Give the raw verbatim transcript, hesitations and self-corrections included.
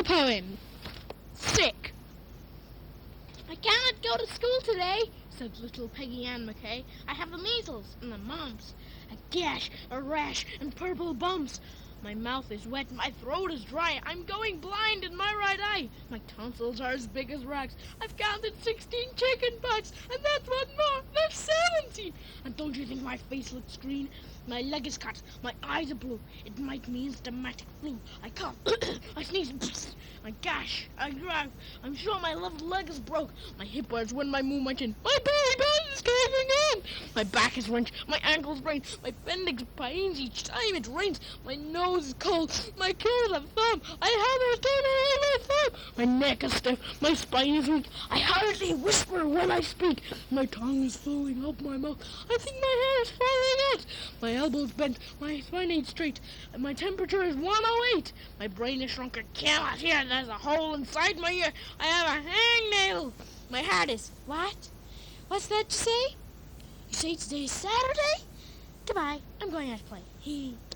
poem. Sick. I cannot go to school today, said little Peggy Ann McKay. I have the measles and the mumps, a gash, a rash, and purple bumps. My mouth is wet, my throat is dry, I'm going blind in my right eye. My tonsils are as big as rocks. I've counted sixteen chicken pox, and that's one more, that's seventeen. And don't you think my face looks green? My leg is cut, my eyes are blue. It might mean stomach flu. I cough, I sneeze, I gash, I grab. I'm sure my left leg is broke. My hip hurts when I move my chin. My belly button is caving in. My back is wrenched, my ankles sprained. My appendix pains each time it rains. My nose is cold, my kid's a thumb. I have a turn away my thumb. My neck is stiff, my spine is weak. I hardly whisper when I speak. My tongue is flowing up my mouth. I think my hair is falling out. My elbows bent, my spine ain't straight, and my temperature is one oh eight. My brain is shrunk, I cannot hear. There's a hole inside my ear. I have a hangnail. My heart is... What? What's that you say? You say today is Saturday? Goodbye. I'm going out to play. He.